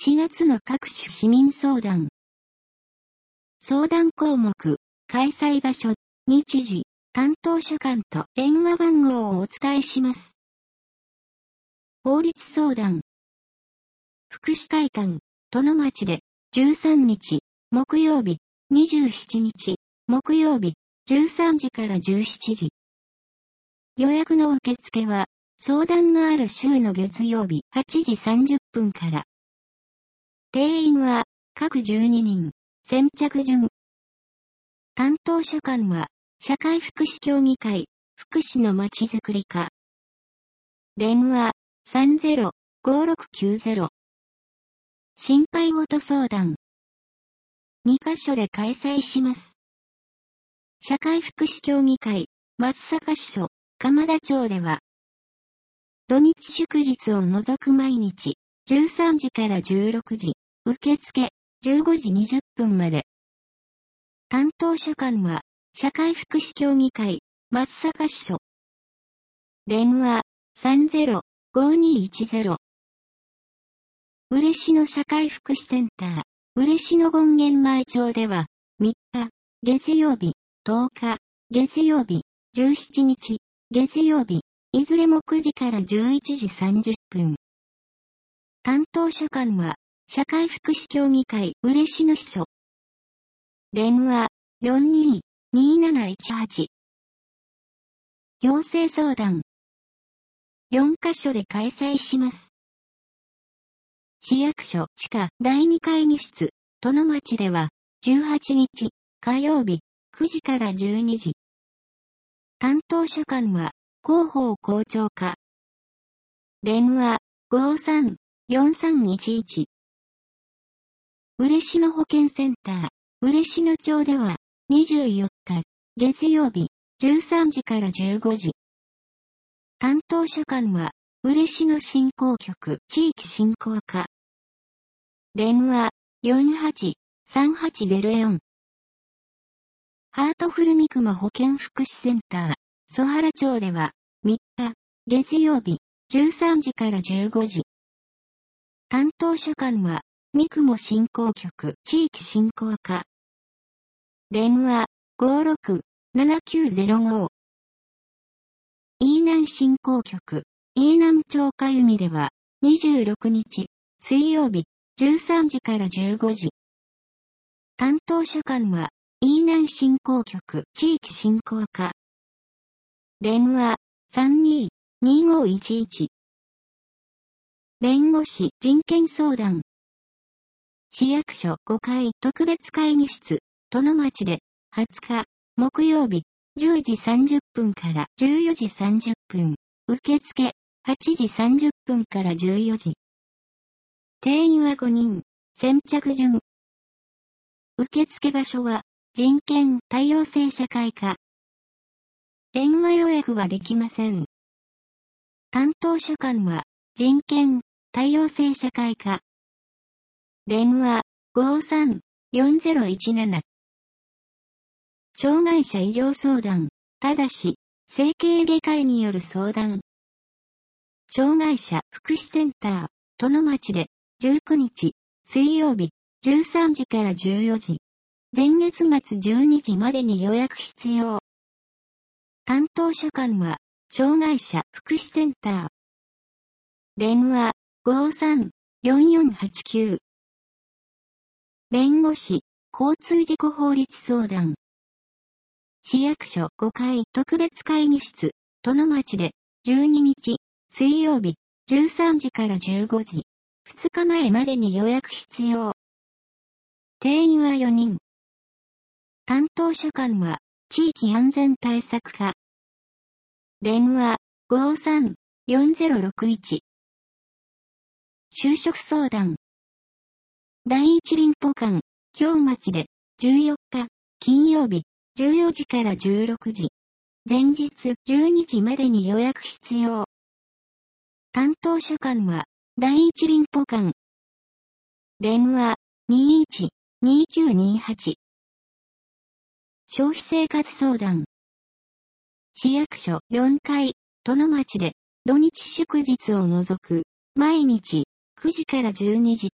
4月の各種市民相談。相談項目、開催場所、日時、担当所管と電話番号をお伝えします。法律相談。福祉会館、殿町で、13日、木曜日、27日、木曜日、13時から17時。予約の受付は、相談のある週の月曜日8時30分から。定員は、各12人、先着順。担当所管は、社会福祉協議会、福祉のまちづくり課。電話、30-5690。心配事相談。2カ所で開催します。社会福祉協議会、松阪支所、鎌田町では、土日祝日を除く毎日、13時から16時、受付、15時20分まで。担当所管は、社会福祉協議会、松阪支所。電話、30-5210。嬉野社会福祉センター、嬉野権現前町では、3日、月曜日、10日、月曜日、17日、月曜日、いずれも9時から11時30分。担当所管は、社会福祉協議会嬉野支所。電話、42-2718。行政相談。4カ所で開催します。市役所地下第2会議室、殿町では、18日、火曜日、9時から12時。担当所管は、広報校長課。電話、53-4311。嬉野保健センター、嬉野町では、24日、月曜日、13時から15時。担当所管は、嬉野振興局地域振興課。電話、48-3804。ハートフル三熊保健福祉センター、曽原町では、3日、月曜日、13時から15時。担当所管は、三熊振興局地域振興課。電話、56-7905。飯南振興局、飯南町かゆみでは、26日、水曜日、13時から15時。担当所管は、飯南振興局地域振興課。電話、32-2511。弁護士人権相談。市役所5階特別会議室、殿町で、20日、木曜日、10時30分から14時30分。受付、8時30分から14時。定員は5人、先着順。受付場所は、人権多様性社会課。電話予約はできません。担当所管は、人権多様性社会課。電話、53-4017。障害者医療相談、ただし、整形外科医による相談。障害者福祉センター、殿町で、19日、水曜日、13時から14時。前月末12時までに予約必要。担当所管は、障害者福祉センター。電話、53-4489。弁護士、交通事故法律相談。市役所5階特別会議室、殿町で、12日、水曜日、13時から15時。2日前までに予約必要。定員は4人。担当所管は、地域安全対策課。電話、53-4061。就職相談。第一林保館、京町で、14日、金曜日、14時から16時。前日12時までに予約必要。担当所管は、第一林保館。電話、21-2928。消費生活相談。市役所4階、殿町で、土日祝日を除く、毎日、9時から12時と、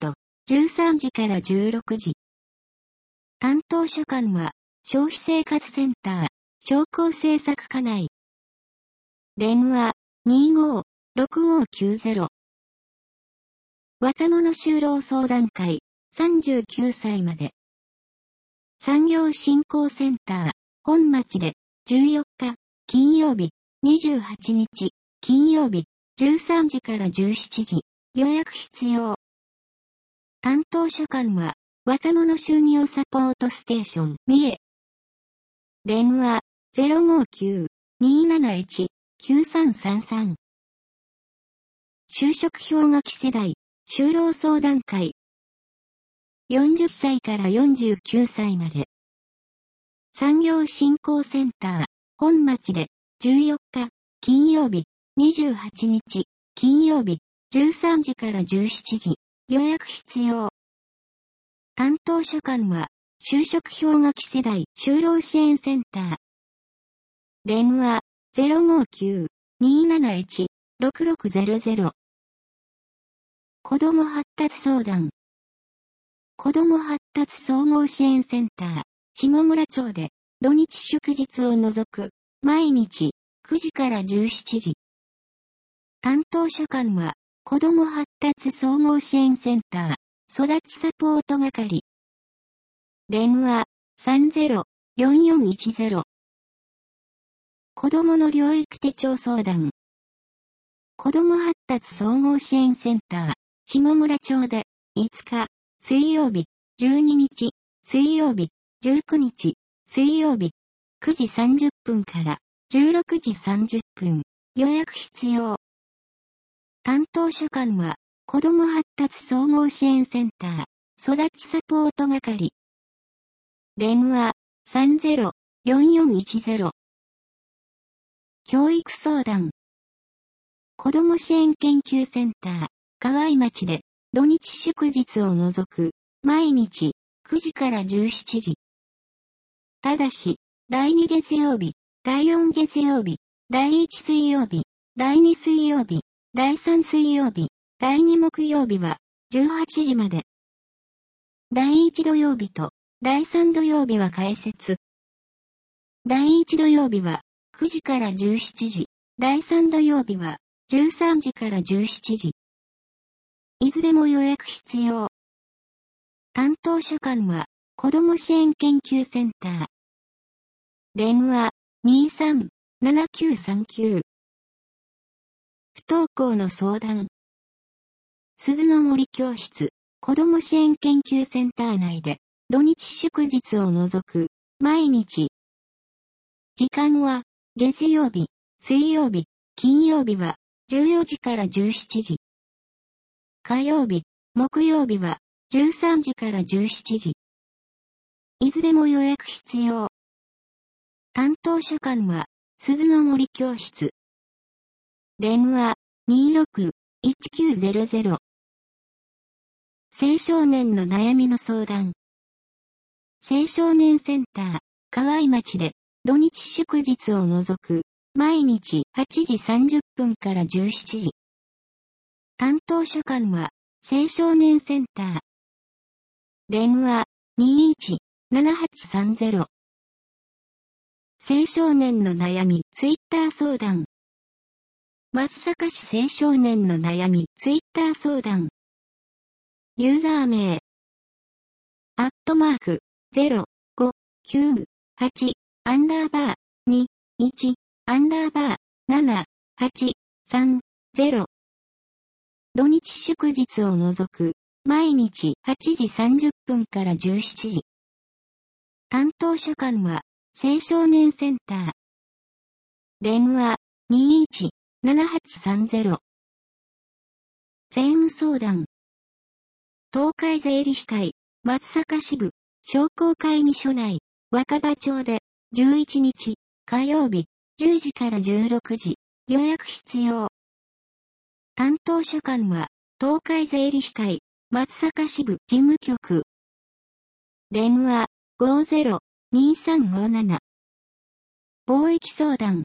13時から16時。担当所管は、消費生活センター、商工政策課内。電話、25-6590。若者就労相談会、39歳まで。産業振興センター、本町で、14日、金曜日、28日、金曜日、13時から17時、予約必要。担当所管は、若者就業サポートステーション、三重。電話、059-271-9333。就職氷河期世代、就労相談会。40歳から49歳まで。産業振興センター、本町で、14日、金曜日、28日、金曜日、13時から17時、予約必要。担当所管は、就職氷河期世代就労支援センター。電話、059-271-6600。子ども発達相談。子ども発達総合支援センター、下村町で、土日祝日を除く、毎日、9時から17時。担当所管は、子ども発達総合支援センター、育ちサポート係。電話、30-4410。子どもの療育手帳相談。子ども発達総合支援センター、下村町で、5日、水曜日、12日、水曜日、19日、水曜日、9時30分から16時30分、予約必要。担当所管は、子ども発達総合支援センター、育ちサポート係。電話、30-4410。教育相談。子ども支援研究センター、河合町で、土日祝日を除く、毎日、9時から17時。ただし、第2月曜日、第4月曜日、第1水曜日、第2水曜日、第3水曜日、第2木曜日は、18時まで。第1土曜日と、第3土曜日は開設。第1土曜日は、9時から17時、第3土曜日は、13時から17時。いずれも予約必要。担当所管は、子ども支援研究センター。電話、23-7939。不登校の相談。鈴の森教室、子ども支援研究センター内で、土日祝日を除く、毎日。時間は、月曜日、水曜日、金曜日は、14時から17時。火曜日、木曜日は、13時から17時。いずれも予約必要。担当所管は、鈴の森教室。電話、26-1900。青少年の悩みの相談。青少年センター、河合町で、土日祝日を除く、毎日8時30分から17時。担当所管は、青少年センター。電話、21-7830。青少年の悩み、ツイッター相談。松阪市青少年の悩み、ツイッター相談。ユーザー名。@5-8-21-7-8-3-0。土日祝日を除く、毎日8時30分から17時。担当所管は、青少年センター。電話、21-7830。税務相談。東海税理士会、松阪支部、商工会議所内、若葉町で、11日、火曜日、10時から16時、予約必要。担当所管は、東海税理士会、松阪支部事務局。電話、50-2357。貿易相談。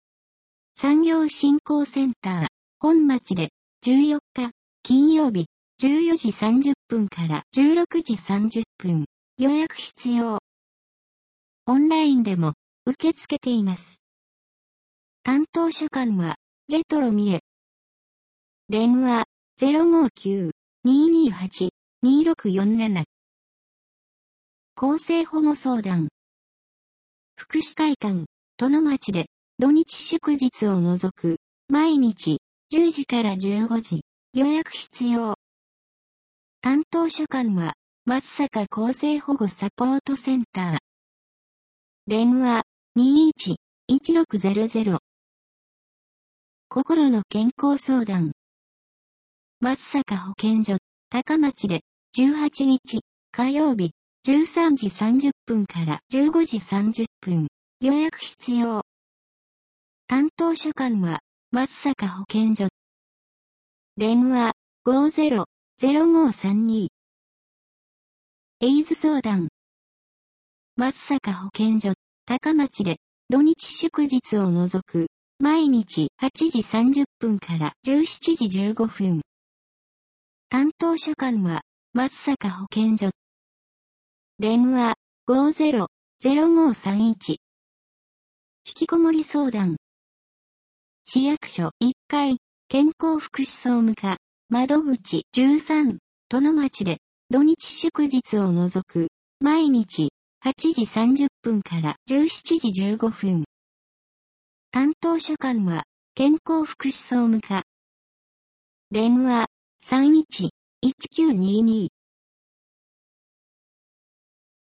産業振興センター、本町で、14日、金曜日、 14時30分から16時30分。予約必要。オンラインでも受け付けています。担当書館は、ジェトロミレ。電話、059-228-2647。厚生保護相談。福祉会館、殿町で、土日祝日を除く、毎日、10時から15時、予約必要。担当書館は、松阪厚生保護サポートセンター。電話、21-1600。心の健康相談。松阪保健所、高町で、18日、火曜日、13時30分から15時30分、予約必要。担当書館は、松阪保健所。電話、50-0532。エイズ相談。松阪保健所、高町で、土日祝日を除く、毎日8時30分から17時15分。担当書館は、松阪保健所。電話、50-0531。引きこもり相談。市役所1階、健康福祉総務課、窓口13、殿町で、土日祝日を除く、毎日、8時30分から17時15分。担当書館は、健康福祉総務課。電話、31-1922。